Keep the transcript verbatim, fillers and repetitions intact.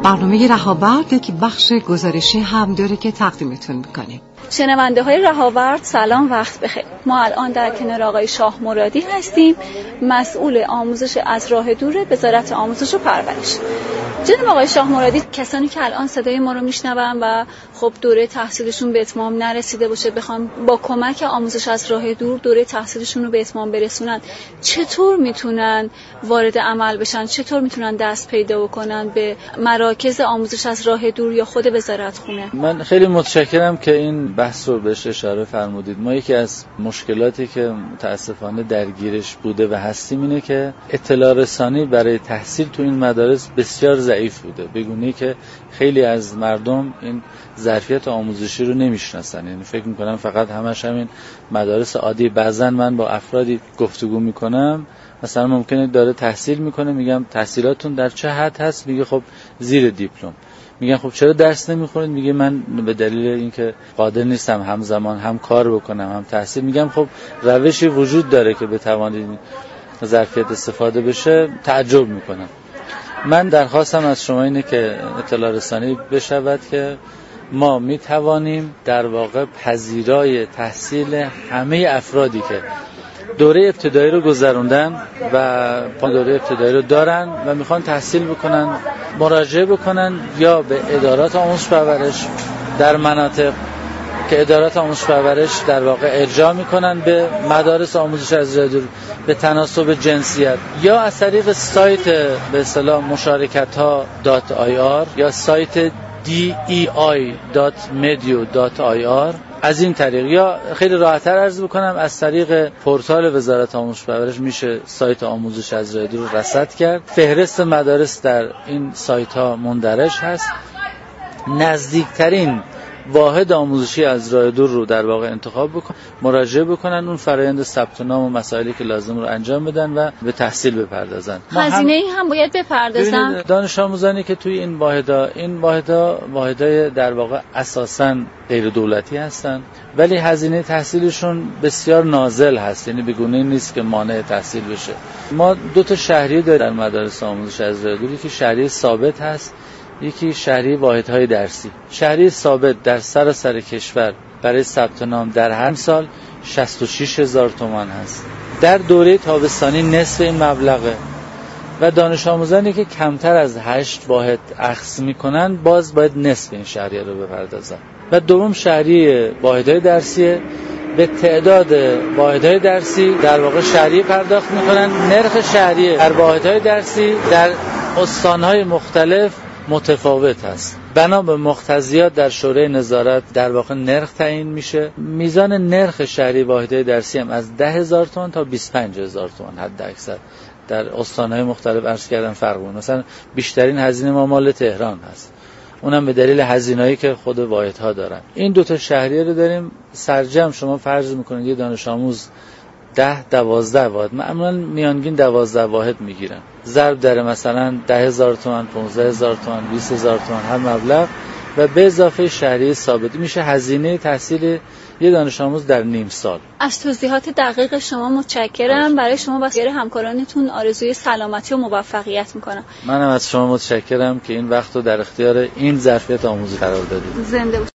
برنامه رهاورد یک بخش گزارشی هم داره که تقدیمتون میکنیم. شنونده های رهاورد سلام، وقت بخیر. ما الان در کنار آقای شاه مرادی هستیم، مسئول آموزش از راه دور وزارت آموزش و پرورش. جناب آقای شاه مرادی، کسانی که الان صدای ما رو میشنون و خب دوره تحصیلشون به اتمام نرسیده باشه، بخوام با کمک آموزش از راه دور دوره تحصیلشون رو به اتمام برسونن، چطور میتونن وارد عمل بشن؟ چطور میتونن دست پیدا بکنن به مراکز آموزش از راه دور یا خود وزارت خونه؟ من خیلی متشکرم که این بحث رو بهش اشاره فرمودید. ما یکی از مشکلاتی که متاسفانه درگیرش بوده و هستیم اینه که اطلاع رسانی برای تحصیل تو این مدارس بسیار ضعیف بوده، بگونه که خیلی از مردم این ظرفیت آموزشی رو نمیشناسن. یعنی فکر میکنم فقط همش همین مدارس عادی. بعضن من با افرادی گفتگو میکنم، مثلا ممکنه داره تحصیل میکنه، میگم تحصیلاتون در چه حد هست؟ میگه خب زیر دیپلم. میگن خب چرا درس نمیخونید؟ میگه من به دلیل اینکه قادر نیستم همزمان هم کار بکنم هم تحصیل. میگم خب روشی وجود داره که بتوانید ظرفیت استفاده بشه. تعجب میکنم. من درخواستم از شما اینه که اطلاع رسانی بشود که ما میتوانیم در واقع پذیرای تحصیل همه افرادی که دوره ابتدایی رو گذروندن و دوره ابتدایی رو دارن و میخوان تحصیل بکنن مراجعه بکنن یا به ادارات آموزش پرورش در مناطق که ادارات آموزش پرورش در واقع ارجاع میکنن به مدارس آموزش از راه دور به تناسب جنسیت، یا از طریق سایت به اصطلاح مشارکت‌ها دات آی آر یا سایت دی ای آی دات مدیو دات آی آر. از این طریق، یا خیلی راحت‌تر عرض بکنم از طریق پورتال وزارت آموزش و پرورش میشه سایت آموزش از راه دور رو رصد کرد. فهرست مدارس در این سایت‌ها مندرج هست. نزدیکترین واحد آموزشی از راه دور رو در واقع انتخاب بکن، مراجعه بکنن، اون فرآیند ثبت نام و مسائلی که لازم رو انجام بدن و به تحصیل بپردازن. هزینه ای هم باید بپردازن. دانش آموزانی که توی این واحدها این واحدها واحدهای در واقع اساساً غیر دولتی هستن، ولی هزینه تحصیلشون بسیار نازل هست، یعنی بگونه نیست که مانع تحصیل بشه. ما دو تا شهریه داریم در مدارس آموزش از راه دور، که شهریه ثابت هست، یکی شهریه واحدهای درسی. شهریه ثابت در سراسر کشور برای ثبت نام در هر سال شصت و شش هزار تومان هست. در دوره تابستانی نصف این مبلغه و دانش آموزانی که کمتر از هشت واحد اخذ میکنن باز باید نصف این شهریه رو بپردازن. و دوم شهریه واحدهای درسیه، به تعداد واحدهای درسی در واقع شهریه پرداخت میکنن. نرخ شهریه در واحدهای درسی در استانهای مختلف متفاوت هست. بنا به مقتضیات در شورای نظارت در واقع نرخ تعیین میشه. میزان نرخ شهری واحدهای درسی هم از ده هزار تومان تا بیست و پنج هزار تومان حد اکثر در استانهای مختلف عرض کردن فرق میکنه. مثلا بیشترین هزینه ما مال تهران هست، اونم به دلیل هزینه‌ای که خود واحدها دارن. این دو تا شهریه رو داریم. سرجم شما فرض میکنید یه دانش آموز ده دوازده واحد، معمولا میانگین دوازده واحد میگیرن، ضرب در مثلا ده هزار تومان، پانزده هزار تومان، بیست هزار تومان هر مبلغ و به اضافه شهریه ثابت میشه هزینه تحصیل یه دانش آموز در نیم سال. از توضیحات دقیق شما متشکرم. برای شما و سایر همکارانتون آرزوی سلامتی و موفقیت میکنم. منم از شما متشکرم که این وقت رو در اختیار این ظرفیت آموزی قرار دادید. زنده باشید.